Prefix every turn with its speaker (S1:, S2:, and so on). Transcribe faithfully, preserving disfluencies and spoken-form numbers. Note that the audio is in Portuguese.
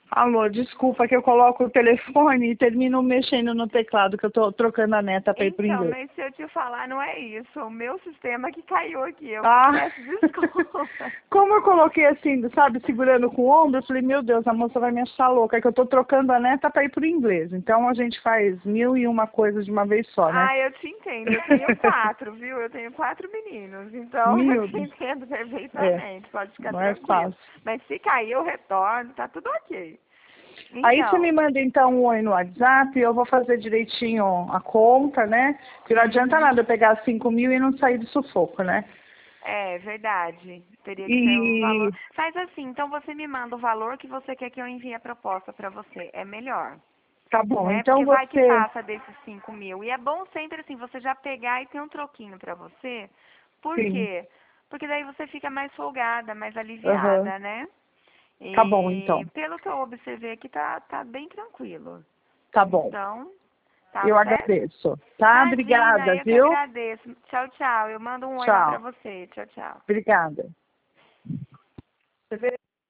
S1: Alô, desculpa que eu coloco o telefone e termino mexendo no teclado, que eu tô trocando a neta para ir pro
S2: Então,
S1: inglês.
S2: mas se eu te falar, não é isso. O meu sistema que caiu aqui. Eu
S1: Ah,
S2: peço desculpa.
S1: como eu coloquei assim, sabe, segurando com o ombro, eu falei, meu Deus, a moça vai me achar louca, que eu tô trocando a neta para ir pro inglês. Então a gente faz mil e uma coisas de uma vez só, né?
S2: Ah, eu te entendo. Eu tenho quatro, viu? Eu tenho quatro meninos. Então eu
S1: Meu
S2: te
S1: Deus.
S2: entendo
S1: É,
S2: perfeitamente. Pode ficar
S1: não é
S2: tranquilo.
S1: fácil.
S2: Mas se cair, eu retorno. Tá tudo ok.
S1: Aí você me
S2: Então.
S1: manda então um oi no WhatsApp, eu vou fazer direitinho a conta, né? Porque não adianta
S2: Uhum.
S1: nada eu pegar cinco mil e não sair do sufoco, né?
S2: É verdade. Teria que ser um valor.
S1: E
S2: Faz assim, então você me manda o valor que você quer que eu envie a proposta para você. É melhor.
S1: tá bom,
S2: Né?
S1: então
S2: Porque vai que
S1: você.
S2: passa desses cinco mil. E é bom sempre assim, você já pegar e ter um troquinho para você. Por
S1: Sim.
S2: quê? Porque daí você fica mais folgada, mais
S1: Aham.
S2: aliviada, né?
S1: Tá bom,
S2: E
S1: então.
S2: pelo que eu observei aqui, tá, tá bem tranquilo.
S1: Tá bom.
S2: Então, tá
S1: Eu
S2: certo?
S1: agradeço. Tá?
S2: Imagina,
S1: Obrigada,
S2: eu que
S1: viu?
S2: agradeço. Tchau, tchau. Eu mando um oi lá pra
S1: Tchau.
S2: você. Tchau, tchau.
S1: Obrigada. Você vê?